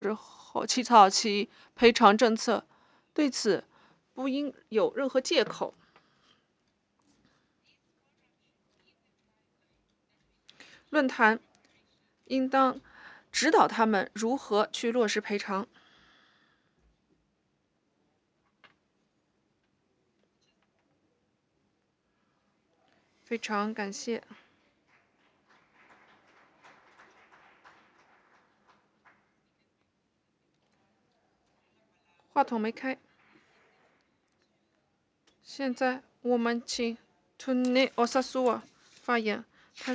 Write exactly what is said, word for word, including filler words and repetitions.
之后起草其赔偿政策，对此不应有任何借口。论坛应当指导他们如何去落实赔偿。非常感谢。话筒没开。现在我们请 Tune Osasua 发言。